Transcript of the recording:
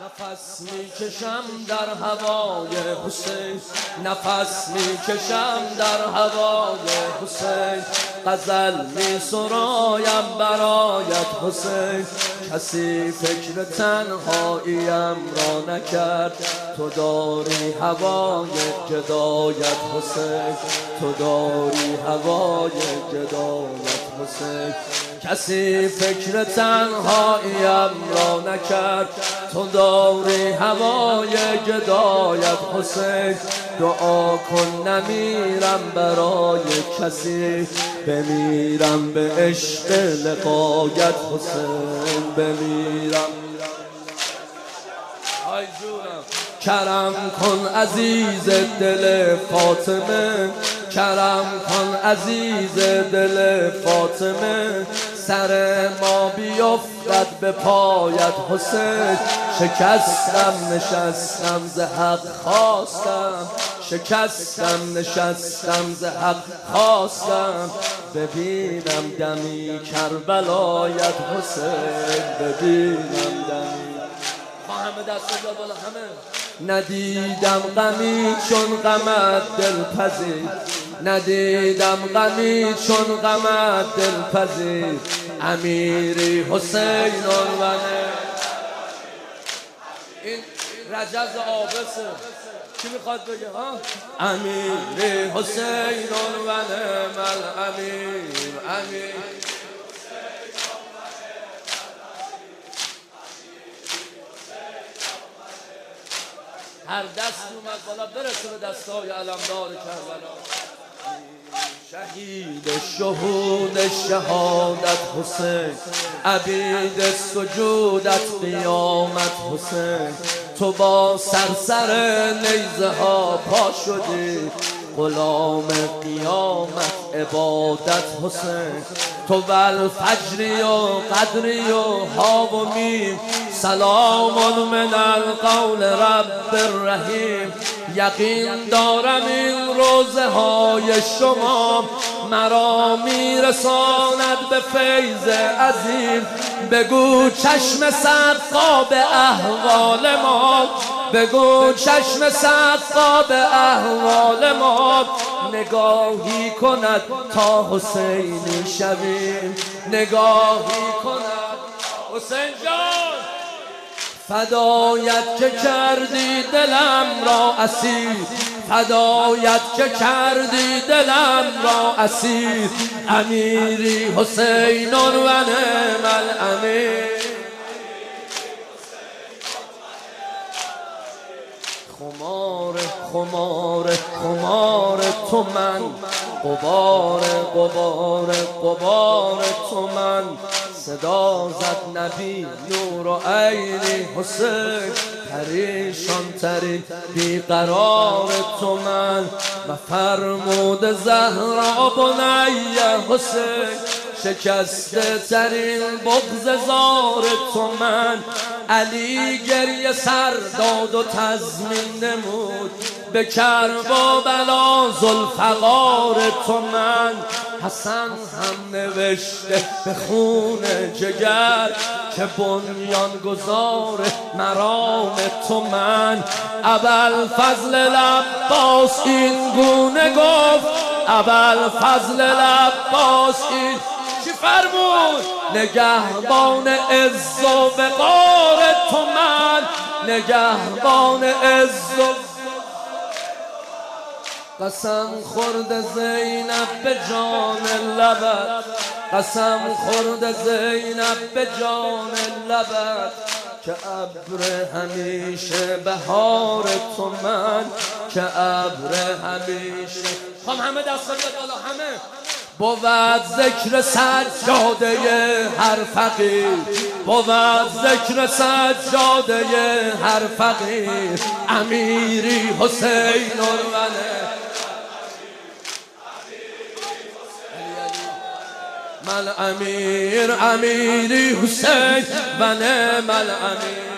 نفس میکشم در هوای حسین، نفس میکشم در هوای حسین، غزل میسرایم برایت حسین. کسی فکر تنهاییم را نکرد، تو داری هوای گدایت حسین، تو داری هوای گدایت حسین. کسی فکر تنهاییم را نکرد، تو داری هوای گدایت حسین. دعا کن نمیرم برای کسی، بمیرم به عشق لقایت حسین، بمیرم. ای جونم کرم کن عزیز دل فاطمه، کرم کن عزیز دل فاطمه، سر ما بیفتد به پایت حسین. شکستم نشستم ز حق خواستم، شکستم نشستم ز حق خواستم، ببینم دمی کربلایت حسین، ببینم دمی. همه دست بالا همه. ندیدم غمی چون غمت دلپذیر، ندیدم غمی چون غمت دلپذیر، امیری حسین عنوانه. این رجز آبسه، کی میخواد بگه ها؟ امیری حسین عنوانه مل امیر، امیر هر دست اومد بالا برسه به دستای علمدار کربلا. شهید شهود شهادت حسین، عبید سجودت قیامت حسین. تو با سرسر نیزه ها پا شدی، غلام قیامت عبادت حسین. تو والفجری و قدری و ها و میم، سلام من القول رب الرحیم. یقین دارم این روزه های شما مرا میرساند به فیض عظیم. بگو چشم صدقا به احوال ما، بگو چشم صدقا به احوال ما، نگاهی کند تا حسینی شویم، نگاهی کند حسین جان. فدایت که کردی دلم را اسیر، فدایت که کردی دلم را اسیر، امیری حسین و نعم الامیر. خمار خمار خمار تو من، غبار غبار غبار تو من. صدا زد نبی نور و عینی حسین، پریشان ترین بیقرار تو من. و فرمود زهرا بنی حسین، شکسته ترین بغض زار تو من. علی گریه سر داد و تضمین نمود، به کربلا ذوالفقار تو من. حسن هم نوشته به خون جگر که بنیان گذار مرام تو من. ابوالفضل العباس این گونه گفت، ابوالفضل العباس این چی فرمود؟ نگهبان عز و وقار تو من، نگهبان عز و قسم خورد زینب به جان لبت، قسم خورد زینب به جان لبت، که ابر همیشه بهار تو من، که ابر همیشه. خب همه دست بالا همه. بود ذکر سجاده هر فقیر، بود ذکر سجاده هر فقیر، امیری حسین عنوانه مل امیر، امیری حسین و نعم الامیر.